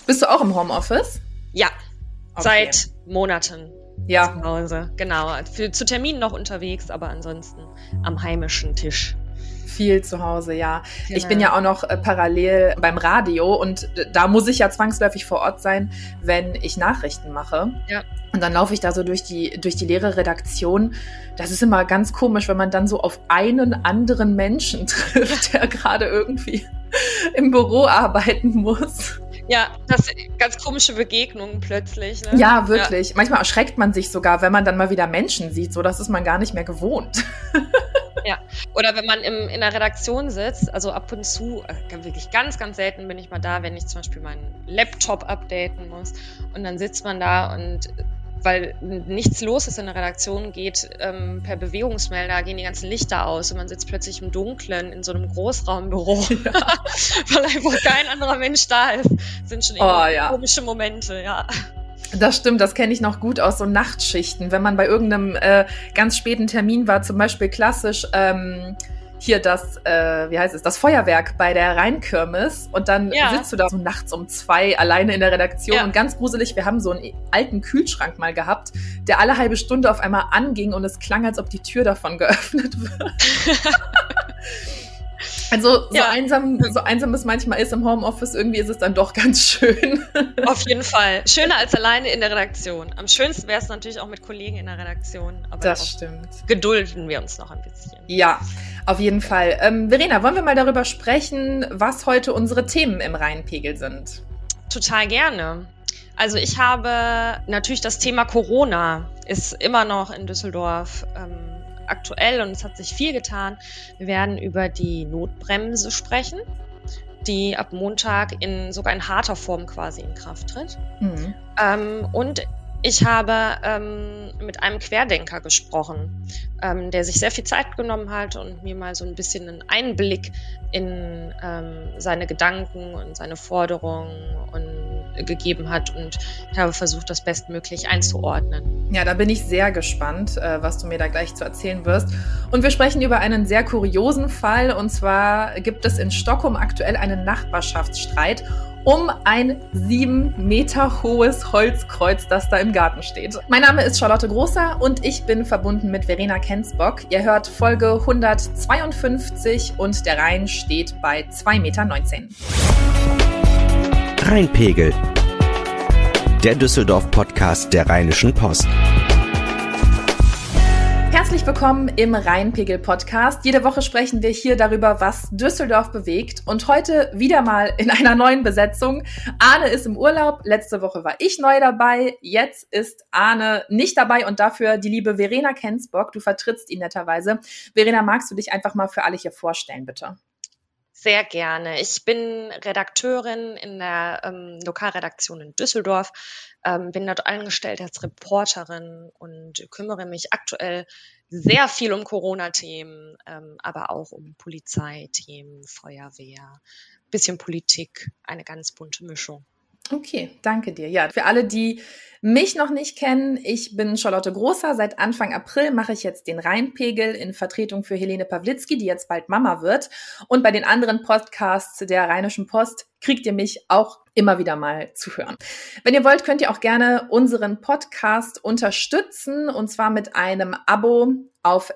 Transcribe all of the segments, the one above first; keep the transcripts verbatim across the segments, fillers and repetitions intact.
Bist du auch im Homeoffice? Ja, okay. Seit Monaten ja. zu Hause. Genau, für, zu Terminen noch unterwegs, aber ansonsten am heimischen Tisch. Viel zu Hause, ja. Genau. Ich bin ja auch noch äh, parallel beim Radio und äh, da muss ich ja zwangsläufig vor Ort sein, wenn ich Nachrichten mache. Ja. Und dann laufe ich da so durch die, durch die leere Redaktion. Das ist immer ganz komisch, wenn man dann so auf einen anderen Menschen trifft, der gerade irgendwie im Büro arbeiten muss. Ja, das ganz komische Begegnungen plötzlich. Ne? Ja, wirklich. Ja. Manchmal erschreckt man sich sogar, wenn man dann mal wieder Menschen sieht. So, das ist man gar nicht mehr gewohnt. Ja, oder wenn man im, in der Redaktion sitzt, also ab und zu, äh, wirklich ganz, ganz selten bin ich mal da, wenn ich zum Beispiel meinen Laptop updaten muss. Und dann sitzt man da und weil nichts los ist in der Redaktion, geht ähm, per Bewegungsmelder, gehen die ganzen Lichter aus und man sitzt plötzlich im Dunkeln in so einem Großraumbüro, ja. Weil einfach kein anderer Mensch da ist. Das sind schon oh, ja. komische Momente, ja. Das stimmt, das kenne ich noch gut aus so Nachtschichten. Wenn man bei irgendeinem äh, ganz späten Termin war, zum Beispiel klassisch ähm, hier das, äh, wie heißt es, das Feuerwerk bei der Rheinkirmes und dann ja. sitzt du da so nachts um zwei alleine in der Redaktion ja. und ganz gruselig, wir haben so einen alten Kühlschrank mal gehabt, der alle halbe Stunde auf einmal anging und es klang, als ob die Tür davon geöffnet wird. Also so, ja. einsam, so einsam es manchmal ist im Homeoffice, irgendwie ist es dann doch ganz schön. Auf jeden Fall. Schöner als alleine in der Redaktion. Am schönsten wäre es natürlich auch mit Kollegen in der Redaktion. Aber das stimmt. Gedulden wir uns noch ein bisschen. Ja, auf jeden Fall. Ähm, Verena, wollen wir mal darüber sprechen, was heute unsere Themen im Rheinpegel sind? Total gerne. Also ich habe natürlich das Thema Corona ist immer noch in Düsseldorf ähm, aktuell und es hat sich viel getan. Wir werden über die Notbremse sprechen, die ab Montag in sogar in harter Form quasi in Kraft tritt. Mhm. Ähm, und ich habe ähm, mit einem Querdenker gesprochen, ähm, der sich sehr viel Zeit genommen hat und mir mal so ein bisschen einen Einblick in ähm, seine Gedanken und seine Forderungen und, gegeben hat. Und ich habe versucht, das bestmöglich einzuordnen. Ja, da bin ich sehr gespannt, äh, was du mir da gleich zu erzählen wirst. Und wir sprechen über einen sehr kuriosen Fall. Und zwar gibt es in Stockholm aktuell einen Nachbarschaftsstreit um ein sieben Meter hohes Holzkreuz, das da im Garten steht. Mein Name ist Charlotte Großer und ich bin verbunden mit Verena Kensbock. Ihr hört Folge hundertzweiundfünfzig und der Rhein steht bei zwei Meter neunzehn. Rheinpegel, der Düsseldorf-Podcast der Rheinischen Post. Herzlich willkommen im Rheinpegel-Podcast. Jede Woche sprechen wir hier darüber, was Düsseldorf bewegt. Und heute wieder mal in einer neuen Besetzung. Arne ist im Urlaub. Letzte Woche war ich neu dabei. Jetzt ist Arne nicht dabei und dafür die liebe Verena Kensbock. Du vertrittst ihn netterweise. Verena, magst du dich einfach mal für alle hier vorstellen, bitte? Sehr gerne. Ich bin Redakteurin in der ähm, Lokalredaktion in Düsseldorf, ähm, bin dort angestellt als Reporterin und kümmere mich aktuell sehr viel um Corona-Themen, ähm, aber auch um Polizeithemen, Feuerwehr, bisschen Politik, eine ganz bunte Mischung. Okay, danke dir. Ja, für alle, die mich noch nicht kennen, ich bin Charlotte Großer. Seit Anfang April mache ich jetzt den Rheinpegel in Vertretung für Helene Pawlitzki, die jetzt bald Mama wird. Und bei den anderen Podcasts der Rheinischen Post kriegt ihr mich auch immer wieder mal zu hören. Wenn ihr wollt, könnt ihr auch gerne unseren Podcast unterstützen, und zwar mit einem Abo auf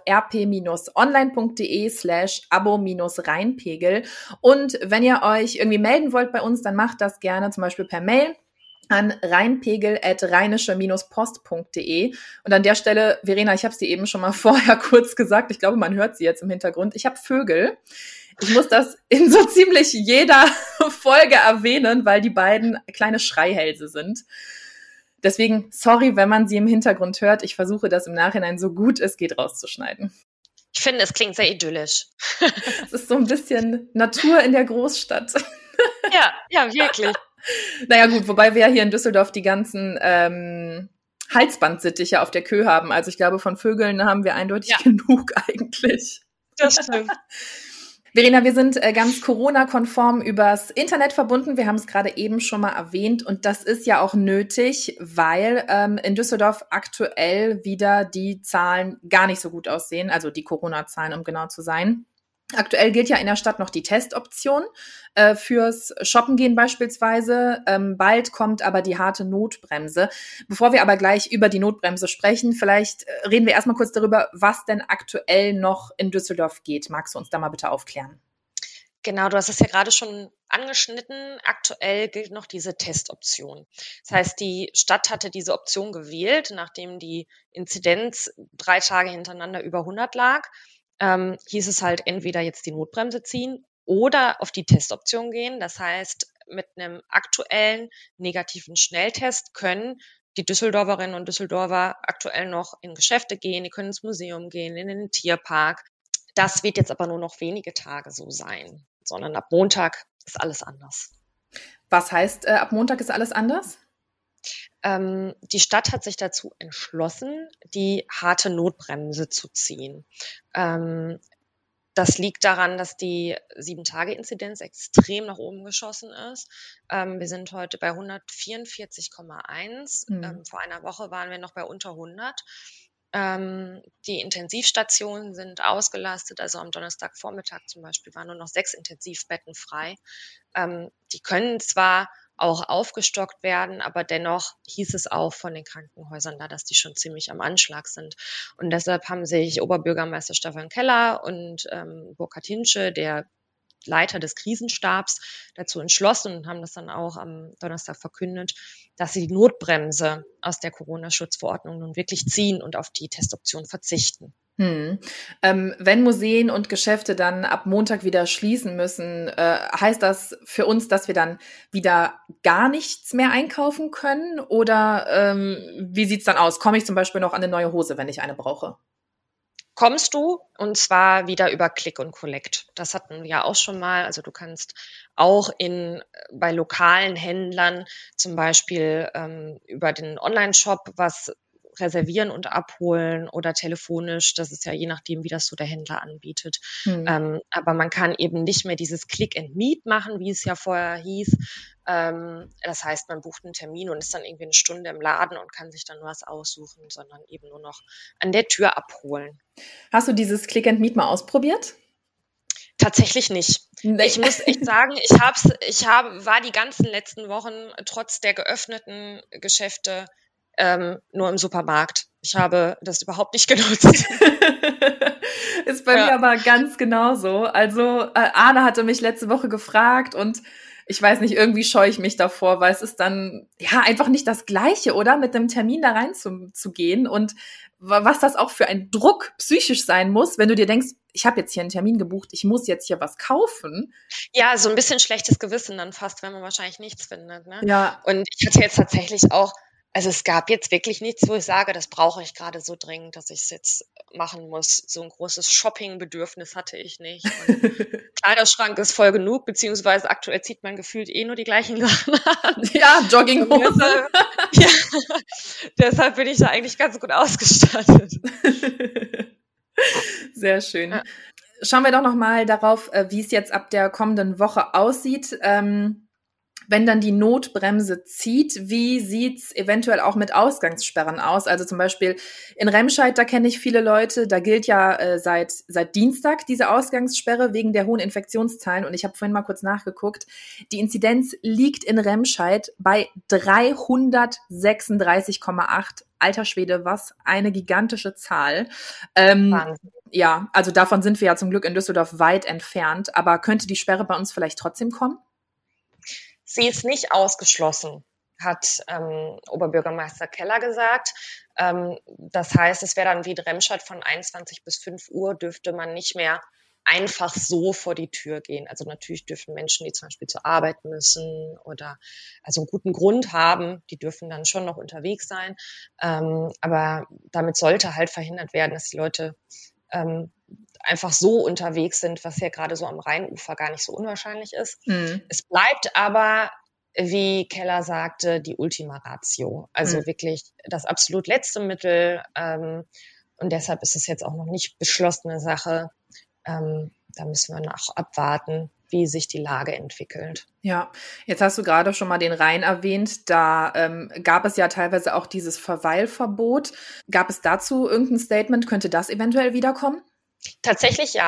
rp-online.de slash abo-rheinpegel. Und wenn ihr euch irgendwie melden wollt bei uns, dann macht das gerne zum Beispiel per Mail an rheinpegel at rheinische-post punkt de. Und an der Stelle, Verena, ich habe es dir eben schon mal vorher kurz gesagt, ich glaube, man hört sie jetzt im Hintergrund, ich habe Vögel. Ich muss das in so ziemlich jeder Folge erwähnen, weil die beiden kleine Schreihälse sind. Deswegen, sorry, wenn man sie im Hintergrund hört. Ich versuche das im Nachhinein so gut es geht rauszuschneiden. Ich finde, es klingt sehr idyllisch. Es ist so ein bisschen Natur in der Großstadt. Ja, ja, wirklich. Naja gut, wobei wir ja hier in Düsseldorf die ganzen ähm, Halsbandsittiche auf der Kö haben. Also ich glaube, von Vögeln haben wir eindeutig ja. genug eigentlich. Das stimmt. Verena, wir sind äh, ganz Corona-konform übers Internet verbunden. Wir haben es gerade eben schon mal erwähnt und das ist ja auch nötig, weil ähm, in Düsseldorf aktuell wieder die Zahlen gar nicht so gut aussehen, also die Corona-Zahlen, um genau zu sein. Aktuell gilt ja in der Stadt noch die Testoption äh, fürs Shoppen gehen beispielsweise. Ähm, bald kommt aber die harte Notbremse. Bevor wir aber gleich über die Notbremse sprechen, vielleicht äh, reden wir erstmal kurz darüber, was denn aktuell noch in Düsseldorf geht. Magst du uns da mal bitte aufklären? Genau, du hast es ja gerade schon angeschnitten. Aktuell gilt noch diese Testoption. Das heißt, die Stadt hatte diese Option gewählt, nachdem die Inzidenz drei Tage hintereinander über hundert lag. Ähm, hieß es halt entweder jetzt die Notbremse ziehen oder auf die Testoption gehen. Das heißt, mit einem aktuellen negativen Schnelltest können die Düsseldorferinnen und Düsseldorfer aktuell noch in Geschäfte gehen, die können ins Museum gehen, in den Tierpark. Das wird jetzt aber nur noch wenige Tage so sein, sondern ab Montag ist alles anders. Was heißt, äh, ab Montag ist alles anders? Ähm, die Stadt hat sich dazu entschlossen, die harte Notbremse zu ziehen. Ähm, das liegt daran, dass die sieben-Tage-Inzidenz extrem nach oben geschossen ist. Ähm, wir sind heute bei hundertvierundvierzig Komma eins. Mhm. Ähm, vor einer Woche waren wir noch bei unter hundert. Ähm, die Intensivstationen sind ausgelastet. Also am Donnerstagvormittag zum Beispiel waren nur noch sechs Intensivbetten frei. Ähm, die können zwar auch aufgestockt werden, aber dennoch hieß es auch von den Krankenhäusern da, dass die schon ziemlich am Anschlag sind. Und deshalb haben sich Oberbürgermeister Stefan Keller und ähm, Burkhard Hinsche, der Leiter des Krisenstabs, dazu entschlossen und haben das dann auch am Donnerstag verkündet, dass sie die Notbremse aus der Corona-Schutzverordnung nun wirklich ziehen und auf die Testoption verzichten. Hm. Ähm, wenn Museen und Geschäfte dann ab Montag wieder schließen müssen, äh, heißt das für uns, dass wir dann wieder gar nichts mehr einkaufen können? Oder ähm, wie sieht's dann aus? Komme ich zum Beispiel noch an eine neue Hose, wenn ich eine brauche? Kommst du, und zwar wieder über Click und Collect. Das hatten wir ja auch schon mal. Also du kannst auch in bei lokalen Händlern zum Beispiel ähm, über den Online-Shop was reservieren und abholen oder telefonisch. Das ist ja je nachdem, wie das so der Händler anbietet. Mhm. Ähm, aber man kann eben nicht mehr dieses Click and Meet machen, wie es ja vorher hieß. Ähm, das heißt, man bucht einen Termin und ist dann irgendwie eine Stunde im Laden und kann sich dann was aussuchen, sondern eben nur noch an der Tür abholen. Hast du dieses Click and Meet mal ausprobiert? Tatsächlich nicht. Nee. Ich muss echt sagen, ich hab's, ich habe, war die ganzen letzten Wochen trotz der geöffneten Geschäfte ähm, nur im Supermarkt. Ich habe das überhaupt nicht genutzt. Ist bei ja. mir aber ganz genauso. Also äh, Arne hatte mich letzte Woche gefragt und ich weiß nicht, irgendwie scheue ich mich davor, weil es ist dann ja einfach nicht das Gleiche, oder? Mit einem Termin da rein zu, zu gehen und was das auch für ein Druck psychisch sein muss, wenn du dir denkst, ich habe jetzt hier einen Termin gebucht, ich muss jetzt hier was kaufen. Ja, so ein bisschen schlechtes Gewissen dann fast, wenn man wahrscheinlich nichts findet. Ne? Ja. Und ich hatte jetzt tatsächlich auch, also es gab jetzt wirklich nichts, wo ich sage, das brauche ich gerade so dringend, dass ich es jetzt machen muss. So ein großes Shopping-Bedürfnis hatte ich nicht. Und Kleiderschrank ist voll genug, beziehungsweise aktuell zieht man gefühlt eh nur die gleichen Sachen an. Ja, Jogginghose. Deshalb, ja, deshalb bin ich da eigentlich ganz gut ausgestattet. Sehr schön. Ja. Schauen wir doch noch mal darauf, wie es jetzt ab der kommenden Woche aussieht. Ähm, wenn dann die Notbremse zieht, wie sieht's eventuell auch mit Ausgangssperren aus? Also zum Beispiel in Remscheid, da kenne ich viele Leute, da gilt ja äh, seit seit Dienstag diese Ausgangssperre wegen der hohen Infektionszahlen. Und ich habe vorhin mal kurz nachgeguckt. Die Inzidenz liegt in Remscheid bei dreihundertsechsunddreißig Komma acht. Alter Schwede, was eine gigantische Zahl. Ähm, Wahnsinn. Ja, also davon sind wir ja zum Glück in Düsseldorf weit entfernt. Aber könnte die Sperre bei uns vielleicht trotzdem kommen? Sie ist nicht ausgeschlossen, hat ähm, Oberbürgermeister Keller gesagt. Ähm, das heißt, es wäre dann wie in Remscheid von einundzwanzig bis fünf Uhr dürfte man nicht mehr einfach so vor die Tür gehen. Also natürlich dürfen Menschen, die zum Beispiel zur Arbeit müssen oder also einen guten Grund haben, die dürfen dann schon noch unterwegs sein. Ähm, aber damit sollte halt verhindert werden, dass die Leute ähm, einfach so unterwegs sind, was ja gerade so am Rheinufer gar nicht so unwahrscheinlich ist. Mhm. Es bleibt aber, wie Keller sagte, die Ultima Ratio. Also mhm. wirklich das absolut letzte Mittel. Ähm, und deshalb ist es jetzt auch noch nicht beschlossene Sache. Ähm, da müssen wir noch abwarten, wie sich die Lage entwickelt. Ja, jetzt hast du gerade schon mal den Rhein erwähnt. Da ähm, gab es ja teilweise auch dieses Verweilverbot. Gab es dazu irgendein Statement? Könnte das eventuell wiederkommen? Tatsächlich ja.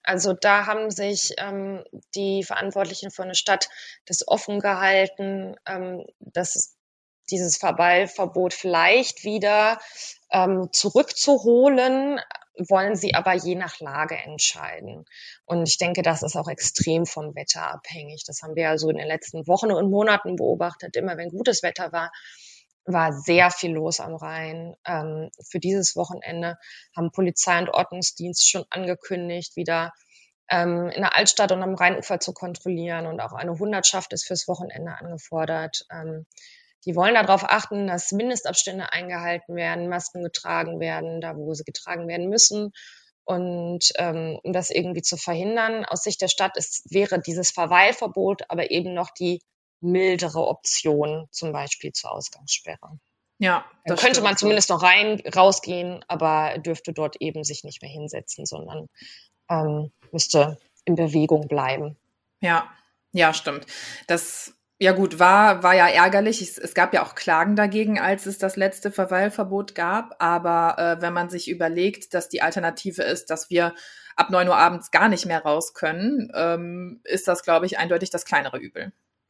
Also da haben sich ähm, die Verantwortlichen von der Stadt das offen gehalten, ähm, dass dieses Verweilverbot vielleicht wieder ähm, zurückzuholen, wollen sie aber je nach Lage entscheiden. Und ich denke, das ist auch extrem vom Wetter abhängig. Das haben wir also in den letzten Wochen und Monaten beobachtet. Immer wenn gutes Wetter war, war sehr viel los am Rhein. Ähm, für dieses Wochenende haben Polizei und Ordnungsdienst schon angekündigt, wieder ähm, in der Altstadt und am Rheinufer zu kontrollieren. Und auch eine Hundertschaft ist fürs Wochenende angefordert. Ähm, die wollen darauf achten, dass Mindestabstände eingehalten werden, Masken getragen werden, da wo sie getragen werden müssen. Und ähm, um das irgendwie zu verhindern, aus Sicht der Stadt ist, wäre dieses Verweilverbot aber eben noch die mildere Option, zum Beispiel zur Ausgangssperre. Ja, dann könnte man zumindest noch rein, rausgehen, aber dürfte dort eben sich nicht mehr hinsetzen, sondern ähm, müsste in Bewegung bleiben. Ja, ja, stimmt. Das, ja gut, war, war ja ärgerlich. Es, es gab ja auch Klagen dagegen, als es das letzte Verweilverbot gab. Aber äh, wenn man sich überlegt, dass die Alternative ist, dass wir ab neun Uhr abends gar nicht mehr raus können, ähm, ist das, glaube ich, eindeutig das kleinere Übel.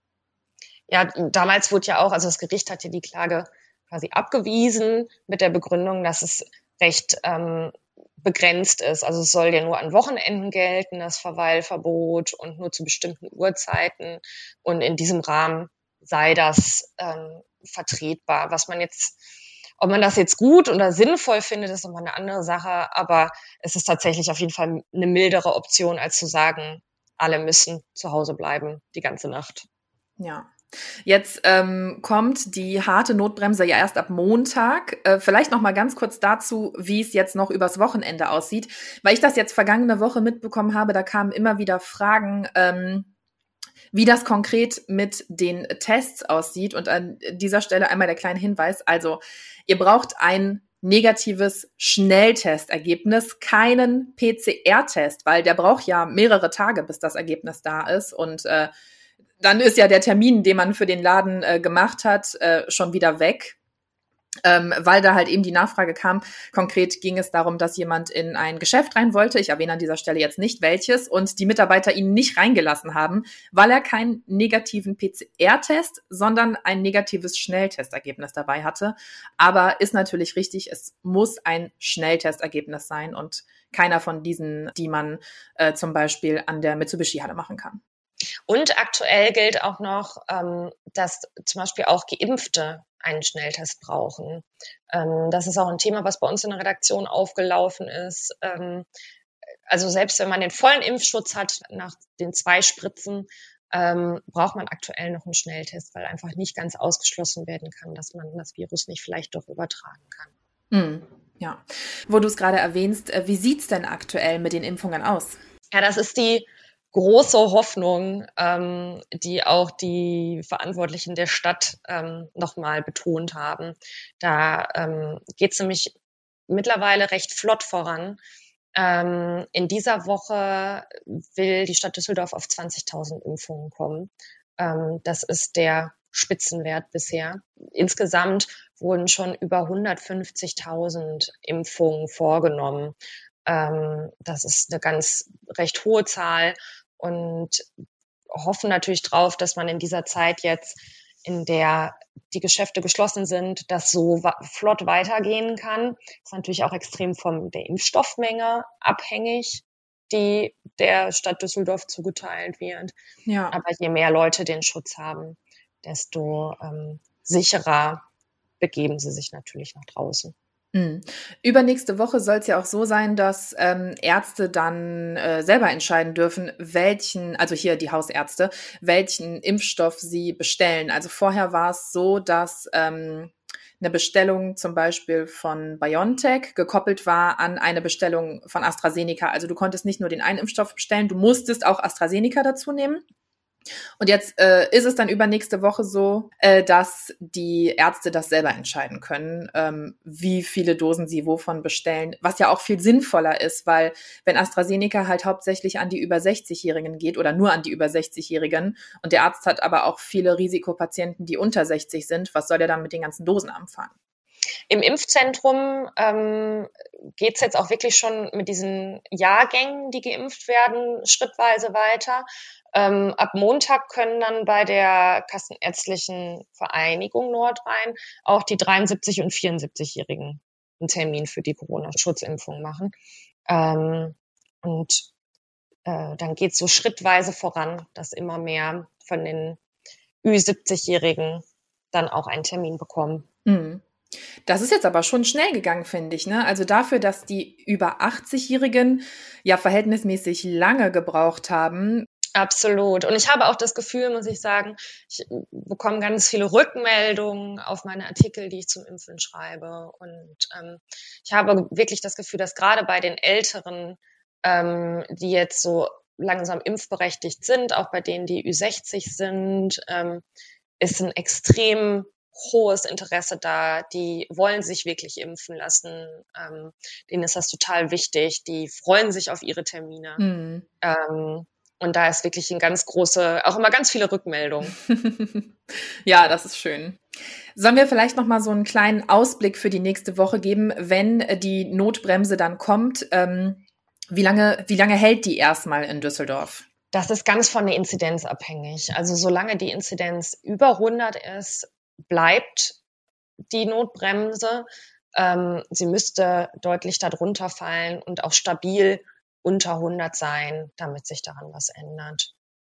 Ja, damals wurde ja auch, also das Gericht hat ja die Klage quasi abgewiesen mit der Begründung, dass es recht ähm, begrenzt ist. Also es soll ja nur an Wochenenden gelten, das Verweilverbot, und nur zu bestimmten Uhrzeiten. Und in diesem Rahmen sei das ähm, vertretbar. Was man jetzt, ob man das jetzt gut oder sinnvoll findet, ist nochmal eine andere Sache. Aber es ist tatsächlich auf jeden Fall eine mildere Option, als zu sagen, alle müssen zu Hause bleiben die ganze Nacht. Ja. Jetzt ähm, kommt die harte Notbremse ja erst ab Montag. Äh, vielleicht noch mal ganz kurz dazu, wie es jetzt noch übers Wochenende aussieht. Weil ich das jetzt vergangene Woche mitbekommen habe, da kamen immer wieder Fragen, ähm, wie das konkret mit den Tests aussieht. Und an dieser Stelle einmal der kleine Hinweis. Also ihr braucht ein negatives Schnelltestergebnis, keinen P C R-Test, weil der braucht ja mehrere Tage, bis das Ergebnis da ist. Und äh, dann ist ja der Termin, den man für den Laden äh, gemacht hat, äh, schon wieder weg, ähm, weil da halt eben die Nachfrage kam. Konkret ging es darum, dass jemand in ein Geschäft rein wollte. Ich erwähne an dieser Stelle jetzt nicht welches, und die Mitarbeiter ihn nicht reingelassen haben, weil er keinen negativen P C R-Test, sondern ein negatives Schnelltestergebnis dabei hatte. Aber ist natürlich richtig, es muss ein Schnelltestergebnis sein und keiner von diesen, die man äh, zum Beispiel an der Mitsubishi-Halle machen kann. Und aktuell gilt auch noch, ähm, dass zum Beispiel auch Geimpfte einen Schnelltest brauchen. Ähm, das ist auch ein Thema, was bei uns in der Redaktion aufgelaufen ist. Ähm, also selbst wenn man den vollen Impfschutz hat nach den zwei Spritzen, ähm, braucht man aktuell noch einen Schnelltest, weil einfach nicht ganz ausgeschlossen werden kann, dass man das Virus nicht vielleicht doch übertragen kann. Mm, ja, wo du es gerade erwähnst, wie sieht's denn aktuell mit den Impfungen aus? Ja, das ist die große Hoffnung, ähm, die auch die Verantwortlichen der Stadt ähm, nochmal betont haben. Da ähm, geht es nämlich mittlerweile recht flott voran. Ähm, in dieser Woche will die Stadt Düsseldorf auf zwanzigtausend Impfungen kommen. Ähm, das ist der Spitzenwert bisher. Insgesamt wurden schon über hundertfünfzigtausend Impfungen vorgenommen. Ähm, das ist eine ganz recht hohe Zahl. Und hoffen natürlich drauf, dass man in dieser Zeit jetzt, in der die Geschäfte geschlossen sind, das so wa- flott weitergehen kann. Das ist natürlich auch extrem von der Impfstoffmenge abhängig, die der Stadt Düsseldorf zugeteilt wird. Ja. Aber je mehr Leute den Schutz haben, desto ähm, sicherer begeben sie sich natürlich nach draußen. Mhm. Übernächste Woche soll es ja auch so sein, dass ähm, Ärzte dann äh, selber entscheiden dürfen, welchen, also hier die Hausärzte, welchen Impfstoff sie bestellen. Also vorher war es so, dass ähm, eine Bestellung zum Beispiel von BioNTech gekoppelt war an eine Bestellung von AstraZeneca. Also du konntest nicht nur den einen Impfstoff bestellen, du musstest auch AstraZeneca dazu nehmen. Und jetzt äh, ist es dann übernächste Woche so, äh, dass die Ärzte das selber entscheiden können, ähm, wie viele Dosen sie wovon bestellen, was ja auch viel sinnvoller ist, weil wenn AstraZeneca halt hauptsächlich an die über sechzig-Jährigen geht oder nur an die über sechzig-Jährigen und der Arzt hat aber auch viele Risikopatienten, die unter sechzig sind, was soll der dann mit den ganzen Dosen anfangen? Im Impfzentrum ähm, geht es jetzt auch wirklich schon mit diesen Jahrgängen, die geimpft werden, schrittweise weiter. Ähm, ab Montag können dann bei der Kassenärztlichen Vereinigung Nordrhein auch die dreiundsiebzig- und vierundsiebzigjährigen einen Termin für die Corona-Schutzimpfung machen. Ähm, und äh, dann geht es so schrittweise voran, dass immer mehr von den Ü siebzigjährigen dann auch einen Termin bekommen. Mhm. Das ist jetzt aber schon schnell gegangen, finde ich, ne? Also dafür, dass die über achtzigjährigen ja verhältnismäßig lange gebraucht haben. Absolut. Und ich habe auch das Gefühl, muss ich sagen, ich bekomme ganz viele Rückmeldungen auf meine Artikel, die ich zum Impfen schreibe. Und ähm, ich habe wirklich das Gefühl, dass gerade bei den Älteren, ähm, die jetzt so langsam impfberechtigt sind, auch bei denen, die Ü sechzig sind, ähm, ist ein extrem hohes Interesse da. Die wollen sich wirklich impfen lassen. Ähm, denen ist das total wichtig. Die freuen sich auf ihre Termine. Mhm. Ähm, und da ist wirklich ein ganz große, auch immer ganz viele Rückmeldungen. Ja, das ist schön. Sollen wir vielleicht noch mal so einen kleinen Ausblick für die nächste Woche geben, wenn die Notbremse dann kommt? Ähm, wie lange, wie lange hält die erstmal in Düsseldorf? Das ist ganz von der Inzidenz abhängig. Also solange die Inzidenz über hundert ist, bleibt die Notbremse. Ähm, sie müsste deutlich darunter fallen und auch stabil unter hundert sein, damit sich daran was ändert.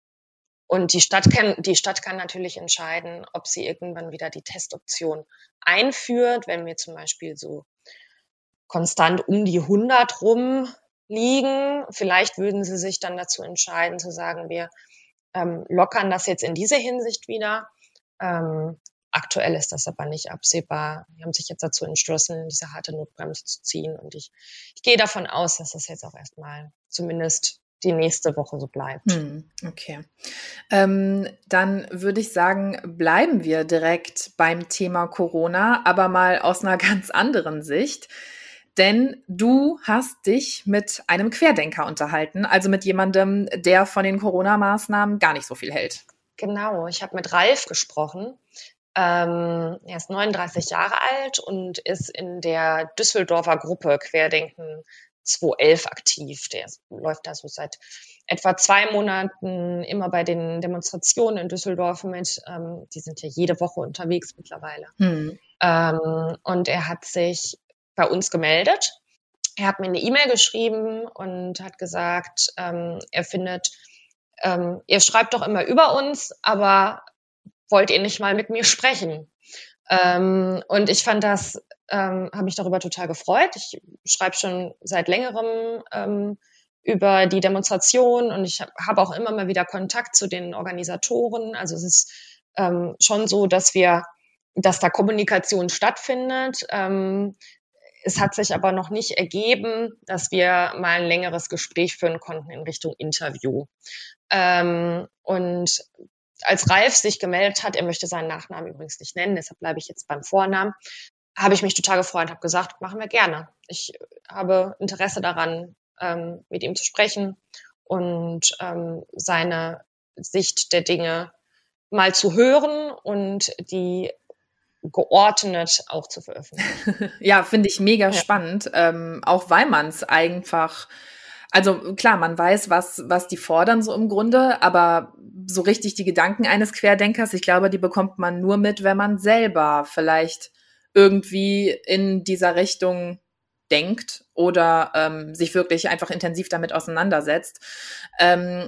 Und die Stadt kann, die Stadt kann natürlich entscheiden, ob sie irgendwann wieder die Testoption einführt, wenn wir zum Beispiel so konstant um die hundert rum liegen. Vielleicht würden sie sich dann dazu entscheiden, zu sagen, wir ähm, lockern das jetzt in diese Hinsicht wieder. Ähm, aktuell ist das aber nicht absehbar. Die haben sich jetzt dazu entschlossen, diese harte Notbremse zu ziehen. Und ich, ich gehe davon aus, dass das jetzt auch erstmal zumindest die nächste Woche so bleibt. Hm, okay. Ähm, dann würde ich sagen, bleiben wir direkt beim Thema Corona, aber mal aus einer ganz anderen Sicht. Denn du hast dich mit einem Querdenker unterhalten, also mit jemandem, der von den Corona-Maßnahmen gar nicht so viel hält. Genau, ich habe mit Ralf gesprochen. Ähm, er ist neununddreißig Jahre alt und ist in der Düsseldorfer Gruppe Querdenken zweitausendelf aktiv. Der ist, läuft da so seit etwa zwei Monaten immer bei den Demonstrationen in Düsseldorf mit. Ähm, die sind ja jede Woche unterwegs mittlerweile. Hm. Ähm, und er hat sich bei uns gemeldet. Er hat mir eine E-Mail geschrieben und hat gesagt, ähm, er findet, ähm, ihr schreibt doch immer über uns, aber wollt ihr nicht mal mit mir sprechen? Ähm, und ich fand das, ähm, habe mich darüber total gefreut. Ich schreibe schon seit längerem ähm, über die Demonstration und ich habe hab auch immer mal wieder Kontakt zu den Organisatoren. Also es ist ähm, schon so, dass wir, dass da Kommunikation stattfindet. Ähm, es hat sich aber noch nicht ergeben, dass wir mal ein längeres Gespräch führen konnten in Richtung Interview. Ähm, und als Ralf sich gemeldet hat, er möchte seinen Nachnamen übrigens nicht nennen, deshalb bleibe ich jetzt beim Vornamen, habe ich mich total gefreut und habe gesagt, machen wir gerne. Ich habe Interesse daran, ähm, mit ihm zu sprechen und ähm, seine Sicht der Dinge mal zu hören und die geordnet auch zu veröffentlichen. Ja, finde ich mega ja. spannend, ähm, auch weil man es einfach, also klar, man weiß, was, was die fordern so im Grunde, aber so richtig die Gedanken eines Querdenkers, ich glaube, die bekommt man nur mit, wenn man selber vielleicht irgendwie in dieser Richtung denkt oder ähm, sich wirklich einfach intensiv damit auseinandersetzt. Ähm,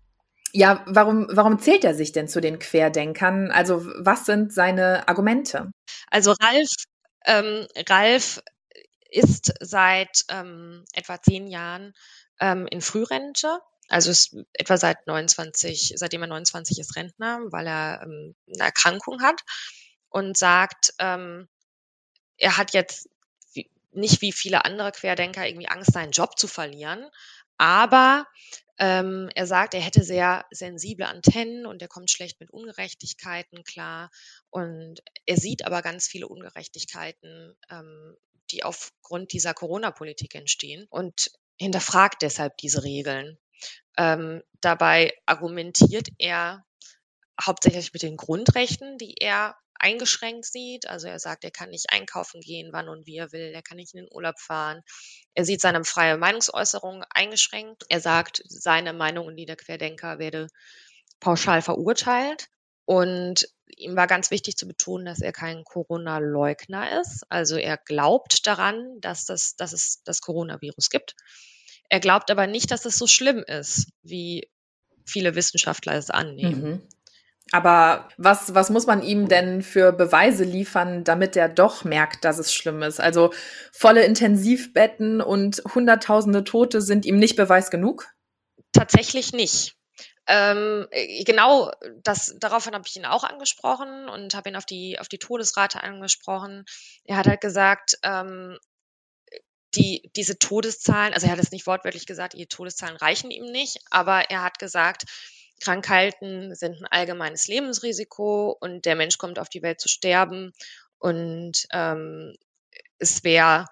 Ja, warum, warum zählt er sich denn zu den Querdenkern? Also was sind seine Argumente? Also Ralf, ähm, Ralf ist seit ähm, etwa zehn Jahren ähm, in Frührente. Also ist etwa seit neunundzwanzig, seitdem er neunundzwanzig ist Rentner, weil er ähm, eine Erkrankung hat und sagt, ähm, er hat jetzt wie, nicht wie viele andere Querdenker irgendwie Angst, seinen Job zu verlieren, aber ähm, er sagt, er hätte sehr sensible Antennen und er kommt schlecht mit Ungerechtigkeiten klar. Und er sieht aber ganz viele Ungerechtigkeiten, ähm, die aufgrund dieser Corona-Politik entstehen und hinterfragt deshalb diese Regeln. Ähm, dabei argumentiert er hauptsächlich mit den Grundrechten, die er eingeschränkt sieht. Also er sagt, er kann nicht einkaufen gehen, wann und wie er will. Er kann nicht in den Urlaub fahren. Er sieht seine freie Meinungsäußerung eingeschränkt. Er sagt, seine Meinung und die der Querdenker werde pauschal verurteilt. Und ihm war ganz wichtig zu betonen, dass er kein Corona-Leugner ist. Also er glaubt daran, dass, das, dass es das Coronavirus gibt. Er glaubt aber nicht, dass es so schlimm ist, wie viele Wissenschaftler es annehmen. Mhm. Aber was, was muss man ihm denn für Beweise liefern, damit er doch merkt, dass es schlimm ist? Also volle Intensivbetten und Hunderttausende Tote sind ihm nicht Beweis genug? Tatsächlich nicht. Ähm, genau, das, daraufhin habe ich ihn auch angesprochen und habe ihn auf die, auf die Todesrate angesprochen. Er hat halt gesagt, ähm, die, diese Todeszahlen, also er hat es nicht wortwörtlich gesagt, die Todeszahlen reichen ihm nicht, aber er hat gesagt, Krankheiten sind ein allgemeines Lebensrisiko und der Mensch kommt auf die Welt zu sterben und ähm, es wäre,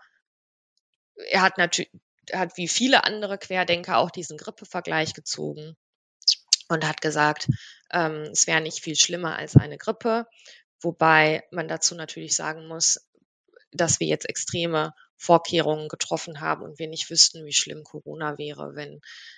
er hat natürlich, er hat wie viele andere Querdenker auch diesen Grippevergleich gezogen und hat gesagt, ähm, es wäre nicht viel schlimmer als eine Grippe, wobei man dazu natürlich sagen muss, dass wir jetzt extreme Vorkehrungen getroffen haben und wir nicht wüssten, wie schlimm Corona wäre, wenn,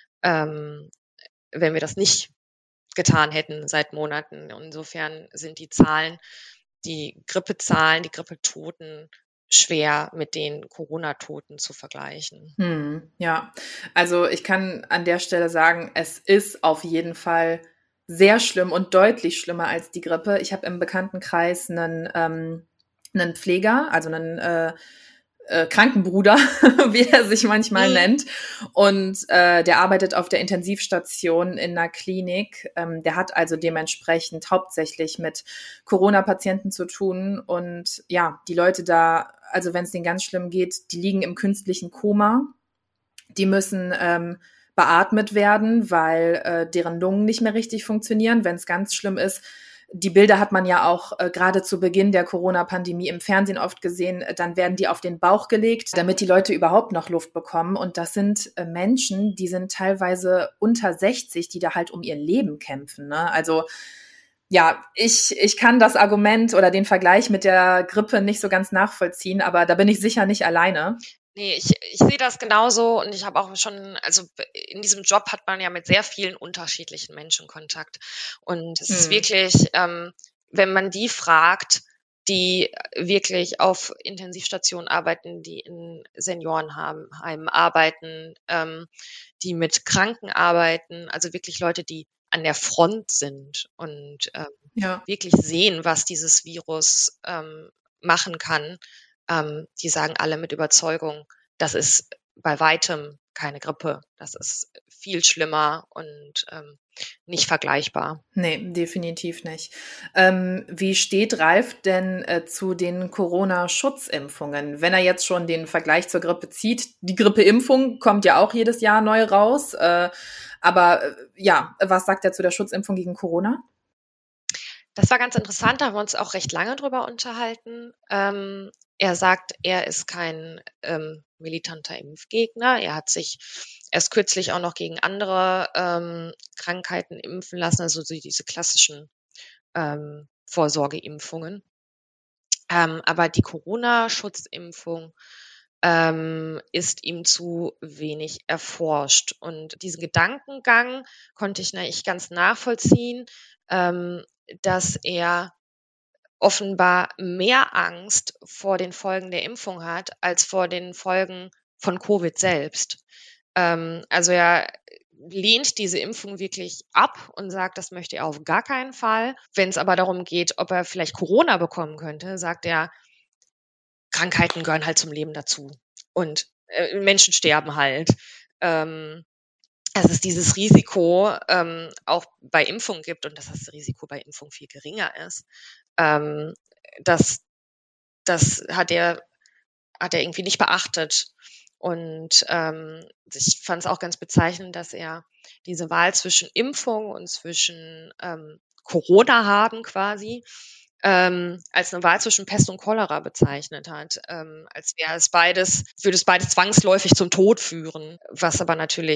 ähm, wenn wir das nicht getan hätten seit Monaten. Insofern sind die Zahlen, die Grippezahlen, die Grippetoten schwer mit den Corona-Toten zu vergleichen. Hm, ja, also ich kann an der Stelle sagen, es ist auf jeden Fall sehr schlimm und deutlich schlimmer als die Grippe. Ich habe im Bekanntenkreis einen, ähm, einen Pfleger, also einen äh, äh, Krankenbruder, wie er sich manchmal mhm. nennt. Und äh, der arbeitet auf der Intensivstation in einer Klinik. Ähm, der hat also dementsprechend hauptsächlich mit Corona-Patienten zu tun. Und ja, die Leute da, also wenn es denen ganz schlimm geht, die liegen im künstlichen Koma. Die müssen ähm, beatmet werden, weil äh, deren Lungen nicht mehr richtig funktionieren. Wenn es ganz schlimm ist, die Bilder hat man ja auch äh, gerade zu Beginn der Corona-Pandemie im Fernsehen oft gesehen, äh, dann werden die auf den Bauch gelegt, damit die Leute überhaupt noch Luft bekommen. Und das sind äh, Menschen, die sind teilweise unter sechzig, die da halt um ihr Leben kämpfen, ne? Also ja, ich, ich kann das Argument oder den Vergleich mit der Grippe nicht so ganz nachvollziehen, aber da bin ich sicher nicht alleine. Nee, ich, ich sehe das genauso und ich habe auch schon, also in diesem Job hat man ja mit sehr vielen unterschiedlichen Menschen Kontakt. Und es hm. ist wirklich, ähm, wenn man die fragt, die wirklich auf Intensivstationen arbeiten, die in Seniorenheimen arbeiten, ähm, die mit Kranken arbeiten, also wirklich Leute, die an der Front sind und ähm, ja. wirklich sehen, was dieses Virus ähm, machen kann. Ähm, die sagen alle mit Überzeugung, das ist bei weitem keine Grippe. Das ist viel schlimmer und ähm, nicht vergleichbar. Nee, definitiv nicht. Ähm, wie steht Ralf denn äh, zu den Corona-Schutzimpfungen? Wenn er jetzt schon den Vergleich zur Grippe zieht, die Grippeimpfung kommt ja auch jedes Jahr neu raus. Äh, aber äh, ja, was sagt er zu der Schutzimpfung gegen Corona? Das war ganz interessant, da haben wir uns auch recht lange drüber unterhalten. Ähm, er sagt, er ist kein ähm, militanter Impfgegner. Er hat sich erst kürzlich auch noch gegen andere ähm, Krankheiten impfen lassen, also diese klassischen ähm, Vorsorgeimpfungen. Ähm, aber die Corona-Schutzimpfung ähm, ist ihm zu wenig erforscht. Und diesen Gedankengang konnte ich nicht ganz nachvollziehen, ähm, dass er offenbar mehr Angst vor den Folgen der Impfung hat, als vor den Folgen von Covid selbst. Ähm, also er lehnt diese Impfung wirklich ab und sagt, das möchte er auf gar keinen Fall. Wenn es aber darum geht, ob er vielleicht Corona bekommen könnte, sagt er, Krankheiten gehören halt zum Leben dazu. Und äh, Menschen sterben halt. Ähm, dass es dieses Risiko ähm, auch bei Impfung gibt und dass das Risiko bei Impfung viel geringer ist. Ähm, das, das hat er, hat er irgendwie nicht beachtet. Und ähm, ich fand es auch ganz bezeichnend, dass er diese Wahl zwischen Impfung und zwischen ähm, Corona haben quasi ähm, als eine Wahl zwischen Pest und Cholera bezeichnet hat, ähm, als wäre es beides, würde es beides zwangsläufig zum Tod führen, was aber natürlich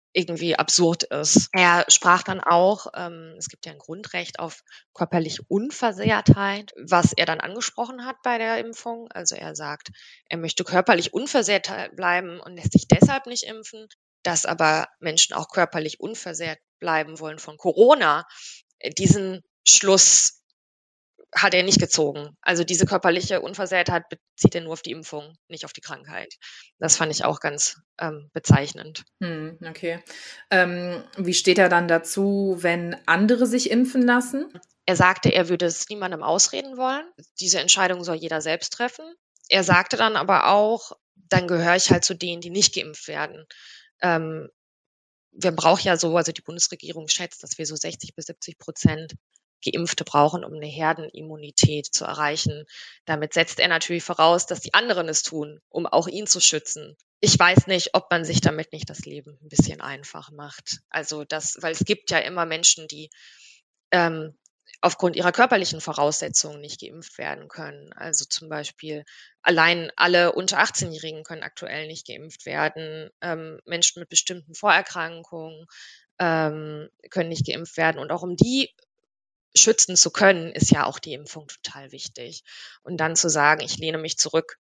irgendwie absurd ist. Er sprach dann auch, ähm, es gibt ja ein Grundrecht auf körperliche Unversehrtheit, was er dann angesprochen hat bei der Impfung. Also er sagt, er möchte körperlich unversehrt bleiben und lässt sich deshalb nicht impfen, dass aber Menschen auch körperlich unversehrt bleiben wollen von Corona. Diesen Schluss hat er nicht gezogen. Also diese körperliche Unversehrtheit bezieht er nur auf die Impfung, nicht auf die Krankheit. Das fand ich auch ganz ähm, bezeichnend. Hm, okay. Ähm, wie steht er dann dazu, wenn andere sich impfen lassen? Er sagte, er würde es niemandem ausreden wollen. Diese Entscheidung soll jeder selbst treffen. Er sagte dann aber auch, dann gehöre ich halt zu denen, die nicht geimpft werden. Ähm, wir brauchen ja so, also die Bundesregierung schätzt, dass wir so sechzig bis siebzig Prozent Geimpfte brauchen, um eine Herdenimmunität zu erreichen. Damit setzt er natürlich voraus, dass die anderen es tun, um auch ihn zu schützen. Ich weiß nicht, ob man sich damit nicht das Leben ein bisschen einfach macht. Also das, weil es gibt ja immer Menschen, die ähm, aufgrund ihrer körperlichen Voraussetzungen nicht geimpft werden können. Also zum Beispiel allein alle unter achtzehn-Jährigen können aktuell nicht geimpft werden. Ähm, Menschen mit bestimmten Vorerkrankungen ähm, können nicht geimpft werden. Und auch um die schützen zu können, ist ja auch die Impfung total wichtig. Und dann zu sagen, ich lehne mich zurück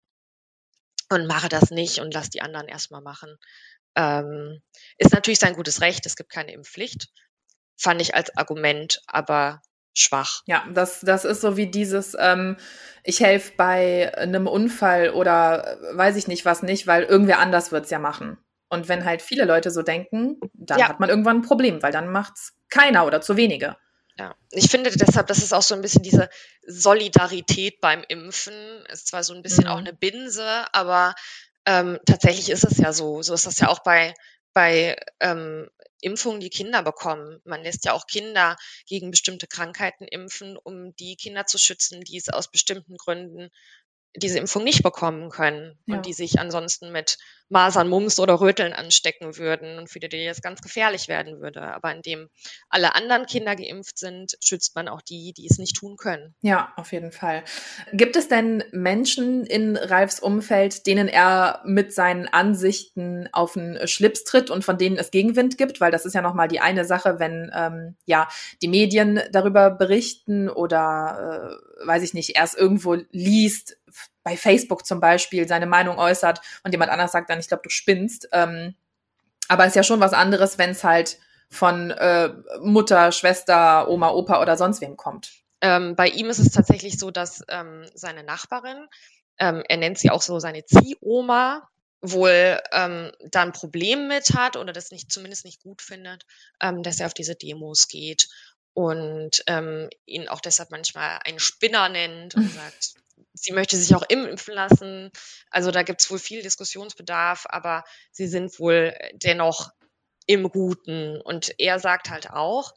und mache das nicht und lasse die anderen erstmal machen, ähm, ist natürlich sein gutes Recht. Es gibt keine Impfpflicht. Fand ich als Argument aber schwach. Ja, das, das ist so wie dieses, ähm, ich helfe bei einem Unfall oder äh, weiß ich nicht was nicht, weil irgendwer anders wird's ja machen. Und wenn halt viele Leute so denken, dann Ja. hat man irgendwann ein Problem, weil dann macht's keiner oder zu wenige. Ja, ich finde deshalb, das ist auch so ein bisschen diese Solidarität beim Impfen. Ist zwar so ein bisschen Mhm. auch eine Binse, aber ähm, tatsächlich ist es ja so. So ist das ja auch bei, bei ähm, Impfungen, die Kinder bekommen. Man lässt ja auch Kinder gegen bestimmte Krankheiten impfen, um die Kinder zu schützen, die es aus bestimmten Gründen diese Impfung nicht bekommen können Ja. und die sich ansonsten mit Masern, Mumps oder Röteln anstecken würden und für die das ganz gefährlich werden würde. Aber indem alle anderen Kinder geimpft sind, schützt man auch die, die es nicht tun können. Ja, auf jeden Fall. Gibt es denn Menschen in Ralfs Umfeld, denen er mit seinen Ansichten auf den Schlips tritt und von denen es Gegenwind gibt? Weil das ist ja nochmal die eine Sache, wenn ähm, ja die Medien darüber berichten oder äh, weiß ich nicht, er es irgendwo liest, bei Facebook zum Beispiel seine Meinung äußert und jemand anders sagt dann, ich glaube, du spinnst. Ähm, aber es ist ja schon was anderes, wenn es halt von äh, Mutter, Schwester, Oma, Opa oder sonst wem kommt. Ähm, bei ihm ist es tatsächlich so, dass ähm, seine Nachbarin, ähm, er nennt sie auch so seine Ziehoma, wohl ähm, da ein Problem mit hat oder das nicht zumindest nicht gut findet, ähm, dass er auf diese Demos geht und ähm, ihn auch deshalb manchmal einen Spinner nennt und sagt, sie möchte sich auch impfen lassen. Also da gibt's wohl viel Diskussionsbedarf, aber sie sind wohl dennoch im Guten. Und er sagt halt auch,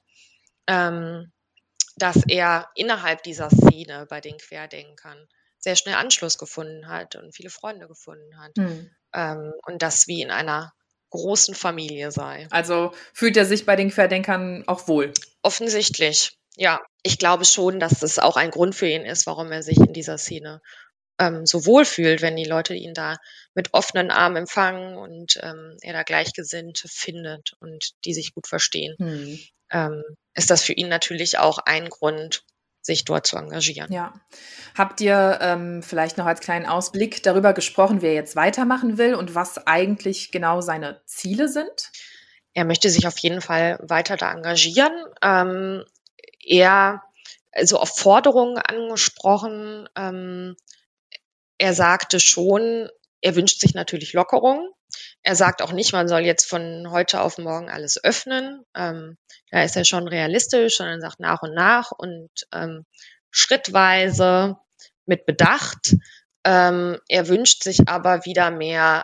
ähm, dass er innerhalb dieser Szene bei den Querdenkern sehr schnell Anschluss gefunden hat und viele Freunde gefunden hat. Hm. Ähm, und das wie in einer großen Familie sei. Also fühlt er sich bei den Querdenkern auch wohl? Offensichtlich, ja. Ich glaube schon, dass das auch ein Grund für ihn ist, warum er sich in dieser Szene ähm, so wohl fühlt, wenn die Leute ihn da mit offenen Armen empfangen und ähm, er da Gleichgesinnte findet und die sich gut verstehen. Hm. Ähm, ist das für ihn natürlich auch ein Grund, sich dort zu engagieren. Ja. Habt ihr ähm, vielleicht noch als kleinen Ausblick darüber gesprochen, wie er jetzt weitermachen will und was eigentlich genau seine Ziele sind? Er möchte sich auf jeden Fall weiter da engagieren. Ähm, er, also auf Forderungen angesprochen, ähm, er sagte schon, er wünscht sich natürlich Lockerung. Er sagt auch nicht, man soll jetzt von heute auf morgen alles öffnen. Ähm, da ist er schon realistisch, sondern sagt nach und nach und ähm, schrittweise mit Bedacht. Ähm, er wünscht sich aber wieder mehr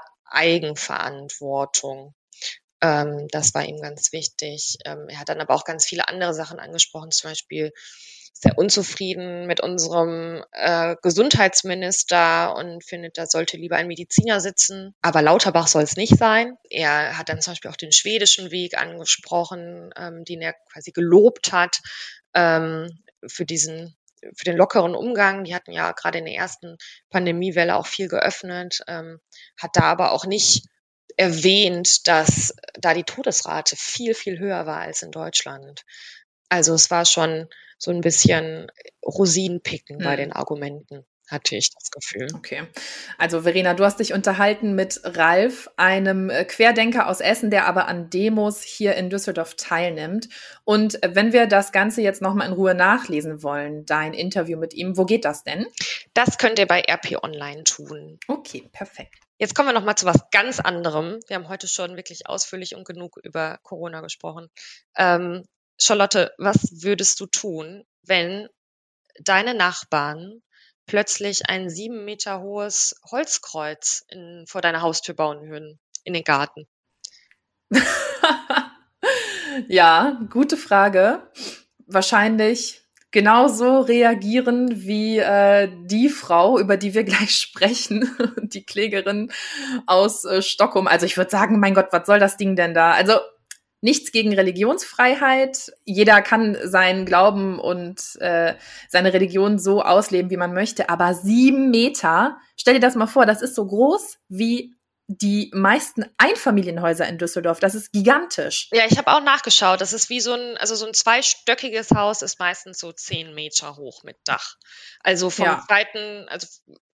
Eigenverantwortung. Ähm, das war ihm ganz wichtig. Ähm, er hat dann aber auch ganz viele andere Sachen angesprochen, zum Beispiel ist er unzufrieden mit unserem äh, Gesundheitsminister und findet, da sollte lieber ein Mediziner sitzen. Aber Lauterbach soll es nicht sein. Er hat dann zum Beispiel auch den schwedischen Weg angesprochen, ähm, den er quasi gelobt hat ähm, für diesen für den lockeren Umgang. Die hatten ja gerade in der ersten Pandemiewelle auch viel geöffnet, ähm, hat da aber auch nicht erwähnt, dass da die Todesrate viel, viel höher war als in Deutschland. Also es war schon so ein bisschen Rosinenpicken hm. bei den Argumenten, hatte ich das Gefühl. Okay. Also Verena, du hast dich unterhalten mit Ralf, einem Querdenker aus Essen, der aber an Demos hier in Düsseldorf teilnimmt. Und wenn wir das Ganze jetzt nochmal in Ruhe nachlesen wollen, dein Interview mit ihm, wo geht das denn? Das könnt ihr bei R P Online tun. Okay, perfekt. Jetzt kommen wir nochmal zu was ganz anderem. Wir haben heute schon wirklich ausführlich und genug über Corona gesprochen. Ähm, Charlotte, was würdest du tun, wenn deine Nachbarn plötzlich ein sieben Meter hohes Holzkreuz in, vor deiner Haustür bauen würden, in den Garten? Ja, gute Frage. Wahrscheinlich genauso reagieren wie äh, die Frau, über die wir gleich sprechen, die Klägerin aus äh, Stockholm. Also ich würde sagen, mein Gott, was soll das Ding denn da? Also nichts gegen Religionsfreiheit. Jeder kann seinen Glauben und äh, seine Religion so ausleben, wie man möchte. Aber sieben Meter, stell dir das mal vor, das ist so groß wie die meisten Einfamilienhäuser in Düsseldorf. Das ist gigantisch. Ja, ich habe auch nachgeschaut. Das ist wie so ein, also so ein zweistöckiges Haus ist meistens so zehn Meter hoch mit Dach. Also vom Ja. zweiten, also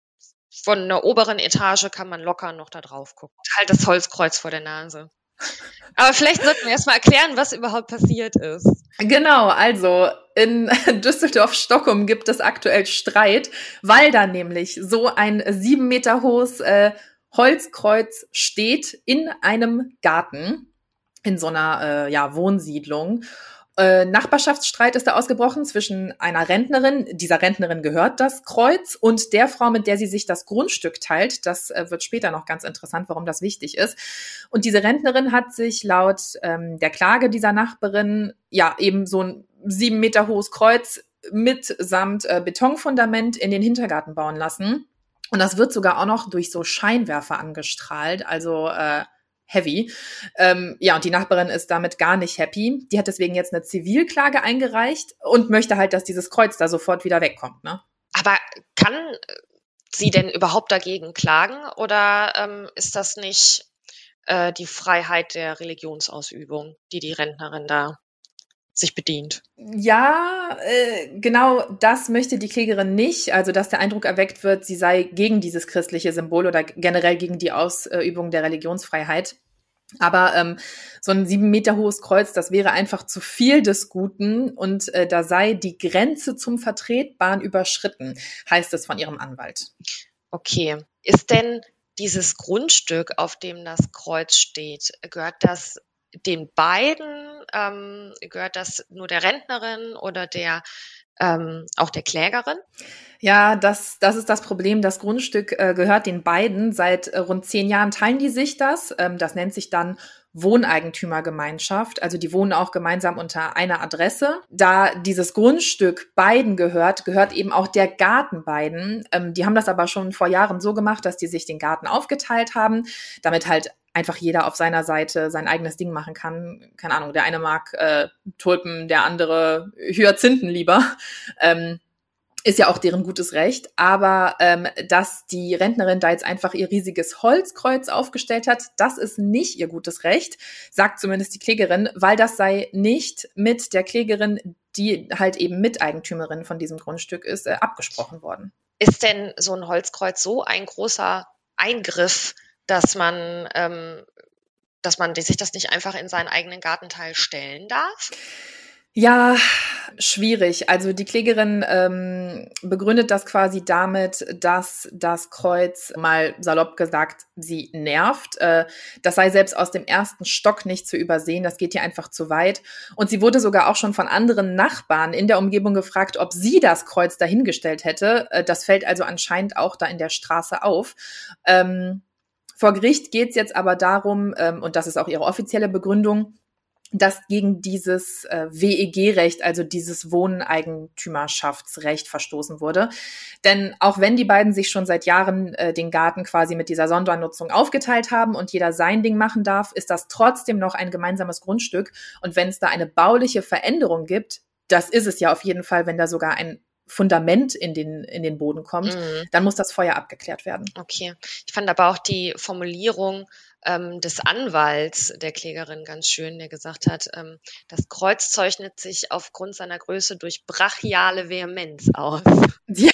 von der oberen Etage kann man locker noch da drauf gucken. Halt das Holzkreuz vor der Nase. Aber vielleicht sollten wir erstmal erklären, was überhaupt passiert ist. Genau, also in Düsseldorf-Stockholm gibt es aktuell Streit, weil da nämlich so ein sieben Meter hohes äh, Holzkreuz steht in einem Garten, in so einer äh, ja, Wohnsiedlung. Äh, Nachbarschaftsstreit ist da ausgebrochen zwischen einer Rentnerin, dieser Rentnerin gehört das Kreuz, und der Frau, mit der sie sich das Grundstück teilt. Das äh, wird später noch ganz interessant, warum das wichtig ist. Und diese Rentnerin hat sich laut ähm, der Klage dieser Nachbarin ja eben so ein sieben Meter hohes Kreuz mitsamt äh, Betonfundament in den Hintergarten bauen lassen. Und das wird sogar auch noch durch so Scheinwerfer angestrahlt, also äh, heavy. Ähm, ja, und die Nachbarin ist damit gar nicht happy. Die hat deswegen jetzt eine Zivilklage eingereicht und möchte halt, dass dieses Kreuz da sofort wieder wegkommt, ne? Aber kann sie denn überhaupt dagegen klagen oder ähm, ist das nicht äh, die Freiheit der Religionsausübung, die die Rentnerin da sich bedient? Ja, äh, genau das möchte die Klägerin nicht. Also, dass der Eindruck erweckt wird, sie sei gegen dieses christliche Symbol oder generell gegen die Ausübung der Religionsfreiheit. Aber ähm, so ein sieben Meter hohes Kreuz, das wäre einfach zu viel des Guten und äh, da sei die Grenze zum Vertretbaren überschritten, heißt es von ihrem Anwalt. Okay. Ist denn dieses Grundstück, auf dem das Kreuz steht, gehört das den beiden? Ähm, gehört das nur der Rentnerin oder der ähm, auch der Klägerin? Ja, das, das ist das Problem. Das Grundstück äh, gehört den beiden. Seit äh, rund zehn Jahren teilen die sich das. Ähm, das nennt sich dann Wohneigentümergemeinschaft. Also die wohnen auch gemeinsam unter einer Adresse. Da dieses Grundstück beiden gehört, gehört eben auch der Garten beiden. Ähm, die haben das aber schon vor Jahren so gemacht, dass die sich den Garten aufgeteilt haben, damit halt einfach jeder auf seiner Seite sein eigenes Ding machen kann. Keine Ahnung, der eine mag äh, Tulpen, der andere Hyazinthen lieber. Ähm, Ist ja auch deren gutes Recht, aber ähm, dass die Rentnerin da jetzt einfach ihr riesiges Holzkreuz aufgestellt hat, das ist nicht ihr gutes Recht, sagt zumindest die Klägerin, weil das sei nicht mit der Klägerin, die halt eben Miteigentümerin von diesem Grundstück ist, äh, abgesprochen worden. Ist denn so ein Holzkreuz so ein großer Eingriff, dass man, ähm, dass man sich das nicht einfach in seinen eigenen Gartenteil stellen darf? Ja, schwierig. Also die Klägerin ähm, begründet das quasi damit, dass das Kreuz, mal salopp gesagt, sie nervt. Äh, das sei selbst aus dem ersten Stock nicht zu übersehen. Das geht hier einfach zu weit. Und sie wurde sogar auch schon von anderen Nachbarn in der Umgebung gefragt, ob sie das Kreuz dahingestellt hätte. Äh, das fällt also anscheinend auch da in der Straße auf. Ähm, vor Gericht geht es jetzt aber darum, ähm, und das ist auch ihre offizielle Begründung, dass gegen dieses äh, W E G-Recht, also dieses Wohneigentümerschaftsrecht, verstoßen wurde. Denn auch wenn die beiden sich schon seit Jahren äh, den Garten quasi mit dieser Sondernutzung aufgeteilt haben und jeder sein Ding machen darf, ist das trotzdem noch ein gemeinsames Grundstück. Und wenn es da eine bauliche Veränderung gibt, das ist es ja auf jeden Fall, wenn da sogar ein Fundament in den, in den Boden kommt, mhm. dann muss das Feuer abgeklärt werden. Okay. Ich fand aber auch die Formulierung ähm, des Anwalts der Klägerin ganz schön, der gesagt hat, ähm, das Kreuz zeichnet sich aufgrund seiner Größe durch brachiale Vehemenz aus. Ja.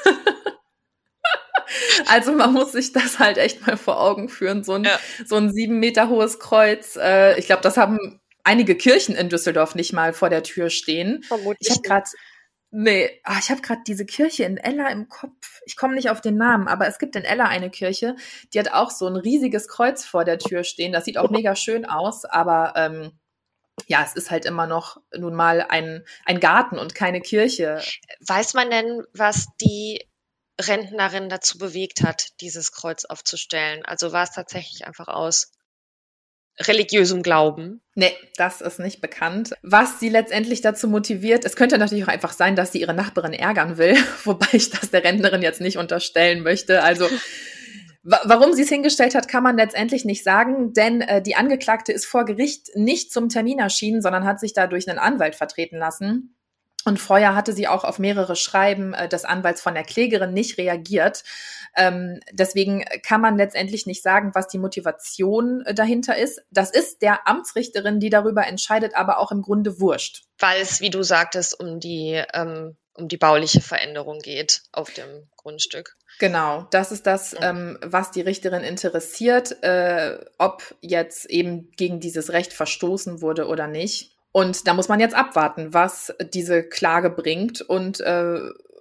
Also man muss sich das halt echt mal vor Augen führen, so ein, ja. so ein sieben Meter hohes Kreuz. Äh, ich glaube, das haben einige Kirchen in Düsseldorf nicht mal vor der Tür stehen. Vermutlich. Ich habe gerade Nee, ah, ich habe gerade diese Kirche in Ella im Kopf. Ich komme nicht auf den Namen, aber es gibt in Ella eine Kirche, die hat auch so ein riesiges Kreuz vor der Tür stehen. Das sieht auch mega schön aus, aber ähm, ja, es ist halt immer noch nun mal ein, ein Garten und keine Kirche. Weiß man denn, was die Rentnerin dazu bewegt hat, dieses Kreuz aufzustellen? Also war es tatsächlich einfach aus religiösem Glauben? Nee, das ist nicht bekannt. Was sie letztendlich dazu motiviert, es könnte natürlich auch einfach sein, dass sie ihre Nachbarin ärgern will, wobei ich das der Rentnerin jetzt nicht unterstellen möchte. Also wa- warum sie es hingestellt hat, kann man letztendlich nicht sagen, denn äh, die Angeklagte ist vor Gericht nicht zum Termin erschienen, sondern hat sich da durch einen Anwalt vertreten lassen. Und vorher hatte sie auch auf mehrere Schreiben äh, des Anwalts von der Klägerin nicht reagiert. Ähm, deswegen kann man letztendlich nicht sagen, was die Motivation äh, dahinter ist. Das ist der Amtsrichterin, die darüber entscheidet, aber auch im Grunde wurscht. Weil es, wie du sagtest, um die, ähm, um die bauliche Veränderung geht auf dem Grundstück. Genau, das ist das, ähm, was die Richterin interessiert, äh, ob jetzt eben gegen dieses Recht verstoßen wurde oder nicht. Und da muss man jetzt abwarten, was diese Klage bringt und äh,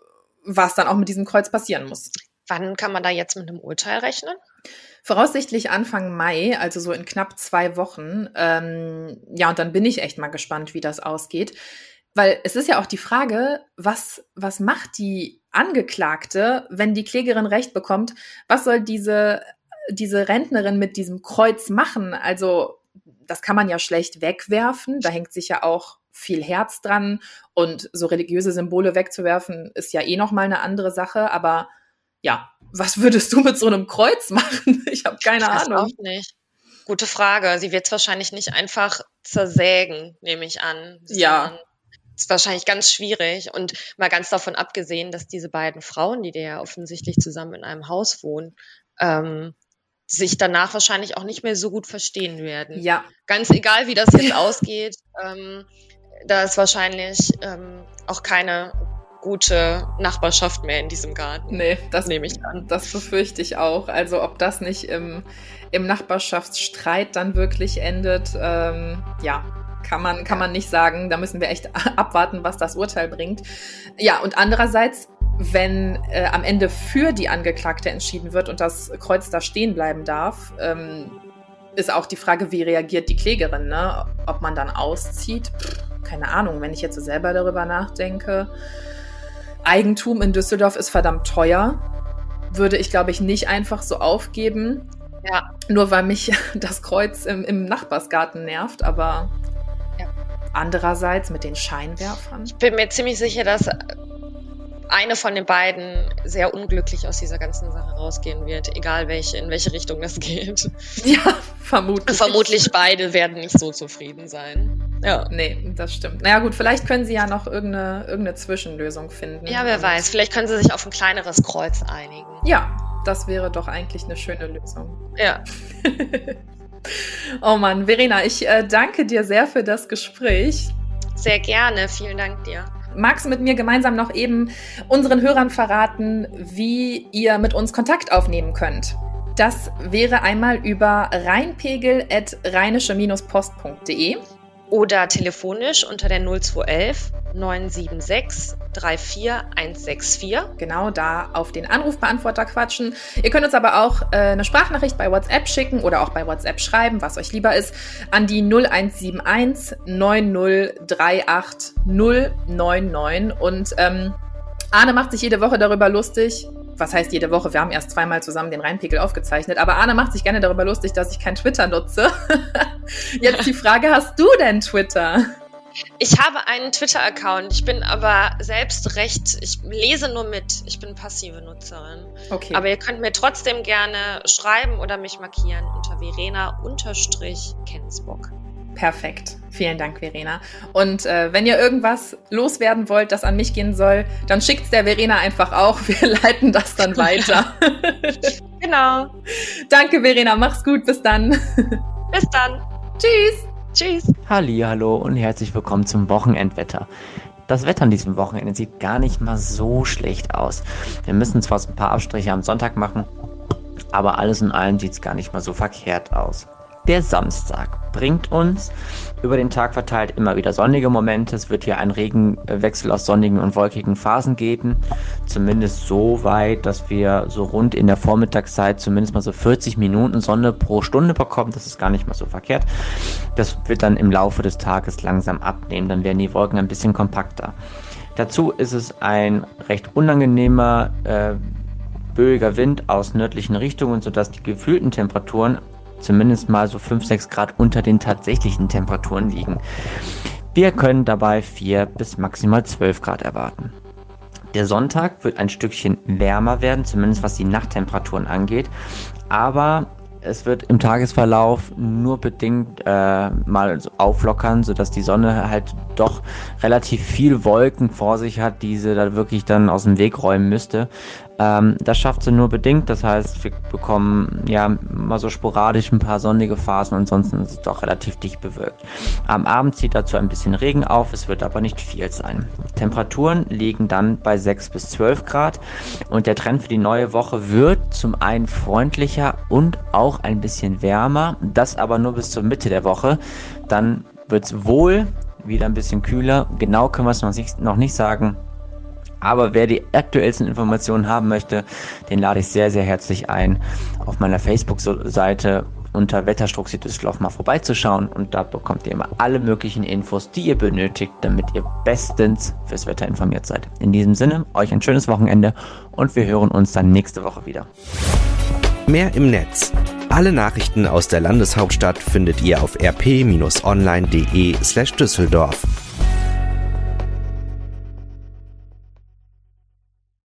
was dann auch mit diesem Kreuz passieren muss. Wann kann man da jetzt mit einem Urteil rechnen? Voraussichtlich Anfang Mai, also so in knapp zwei Wochen. Ähm, ja, und dann bin ich echt mal gespannt, wie das ausgeht. Weil es ist ja auch die Frage, was, was macht die Angeklagte, wenn die Klägerin Recht bekommt? Was soll diese, diese Rentnerin mit diesem Kreuz machen? Also das kann man ja schlecht wegwerfen. Da hängt sich ja auch viel Herz dran. Und so religiöse Symbole wegzuwerfen, ist ja eh nochmal eine andere Sache. Aber ja, was würdest du mit so einem Kreuz machen? Ich habe keine ich weiß Ahnung. Auch nicht. Gute Frage. Sie wird es wahrscheinlich nicht einfach zersägen, nehme ich an. Ja. Das ist wahrscheinlich ganz schwierig. Und mal ganz davon abgesehen, dass diese beiden Frauen, die ja offensichtlich zusammen in einem Haus wohnen, ähm, sich danach wahrscheinlich auch nicht mehr so gut verstehen werden. Ja. Ganz egal, wie das jetzt ausgeht, ähm, da ist wahrscheinlich ähm, auch keine gute Nachbarschaft mehr in diesem Garten. Nee, das nehme ich an. Das befürchte ich auch. Also ob das nicht im, im Nachbarschaftsstreit dann wirklich endet, ähm, ja, kann man, kann man nicht sagen. Da müssen wir echt abwarten, was das Urteil bringt. Ja, und andererseits, wenn äh, am Ende für die Angeklagte entschieden wird und das Kreuz da stehen bleiben darf, ähm, ist auch die Frage, wie reagiert die Klägerin, ne? Ob man dann auszieht? Pff, keine Ahnung, wenn ich jetzt so selber darüber nachdenke. Eigentum in Düsseldorf ist verdammt teuer. Würde ich, glaube ich, nicht einfach so aufgeben. Ja. Nur weil mich das Kreuz im, im Nachbarsgarten nervt, aber ja. Andererseits mit den Scheinwerfern. Ich bin mir ziemlich sicher, dass eine von den beiden sehr unglücklich aus dieser ganzen Sache rausgehen wird, egal welche, in welche Richtung das geht. Ja, vermutlich. Vermutlich beide werden nicht so zufrieden sein. Ja. Nee, das stimmt. Naja gut, vielleicht können sie ja noch irgendeine, irgendeine Zwischenlösung finden. Ja, wer weiß. Vielleicht können sie sich auf ein kleineres Kreuz einigen. Ja, das wäre doch eigentlich eine schöne Lösung. Ja. Oh Mann, Verena, ich äh, danke dir sehr für das Gespräch. Sehr gerne, vielen Dank dir. Magst du mit mir gemeinsam noch eben unseren Hörern verraten, wie ihr mit uns Kontakt aufnehmen könnt? Das wäre einmal über rheinpegel at rheinische Post punkt de oder telefonisch unter der null zwei eins neun sieben sechs drei vier eins sechs vier. Genau, da auf den Anrufbeantworter quatschen. Ihr könnt uns aber auch äh, eine Sprachnachricht bei WhatsApp schicken oder auch bei WhatsApp schreiben, was euch lieber ist, an die null eins sieben eins neun null drei acht null neun neun. Und ähm, Arne macht sich jede Woche darüber lustig. Was heißt jede Woche? Wir haben erst zweimal zusammen den Rheinpegel aufgezeichnet. Aber Arne macht sich gerne darüber lustig, dass ich kein Twitter nutze. Jetzt die Frage, hast du denn Twitter? Ich habe einen Twitter-Account. Ich bin aber selbst recht, ich lese nur mit. Ich bin passive Nutzerin. Okay. Aber ihr könnt mir trotzdem gerne schreiben oder mich markieren unter Verena-Kensbock. Perfekt. Vielen Dank, Verena. Und äh, wenn ihr irgendwas loswerden wollt, das an mich gehen soll, dann schickt's der Verena einfach auch. Wir leiten das dann weiter. Genau. Danke, Verena. Mach's gut. Bis dann. Bis dann. Tschüss. Tschüss. Hallihallo und herzlich willkommen zum Wochenendwetter. Das Wetter an diesem Wochenende sieht gar nicht mal so schlecht aus. Wir müssen zwar ein paar Abstriche am Sonntag machen, aber alles in allem sieht es gar nicht mal so verkehrt aus. Der Samstag bringt uns über den Tag verteilt immer wieder sonnige Momente. Es wird hier einen Regenwechsel aus sonnigen und wolkigen Phasen geben. Zumindest so weit, dass wir so rund in der Vormittagszeit zumindest mal so vierzig Minuten Sonne pro Stunde bekommen. Das ist gar nicht mal so verkehrt. Das wird dann im Laufe des Tages langsam abnehmen. Dann werden die Wolken ein bisschen kompakter. Dazu ist es ein recht unangenehmer, äh, böiger Wind aus nördlichen Richtungen, sodass die gefühlten Temperaturen zumindest mal so fünf, sechs Grad unter den tatsächlichen Temperaturen liegen. Wir können dabei vier bis maximal zwölf Grad erwarten. Der Sonntag wird ein Stückchen wärmer werden, zumindest was die Nachttemperaturen angeht, aber es wird im Tagesverlauf nur bedingt äh, mal auflockern, sodass die Sonne halt doch relativ viel Wolken vor sich hat, die sie da wirklich dann aus dem Weg räumen müsste. Ähm, das schafft sie nur bedingt, das heißt, wir bekommen ja mal so sporadisch ein paar sonnige Phasen, ansonsten ist es doch relativ dicht bewölkt. Am Abend zieht dazu ein bisschen Regen auf, es wird aber nicht viel sein. Temperaturen liegen dann bei sechs bis zwölf Grad und der Trend für die neue Woche wird zum einen freundlicher und auch ein bisschen wärmer, das aber nur bis zur Mitte der Woche. Dann wird es wohl wieder ein bisschen kühler, genau können wir es noch nicht, noch nicht sagen. Aber wer die aktuellsten Informationen haben möchte, den lade ich sehr, sehr herzlich ein, auf meiner Facebook-Seite unter Wetterstruxi Düsseldorf mal vorbeizuschauen. Und da bekommt ihr immer alle möglichen Infos, die ihr benötigt, damit ihr bestens fürs Wetter informiert seid. In diesem Sinne, euch ein schönes Wochenende und wir hören uns dann nächste Woche wieder. Mehr im Netz. Alle Nachrichten aus der Landeshauptstadt findet ihr auf r p Bindestrich online punkt de slash Düsseldorf.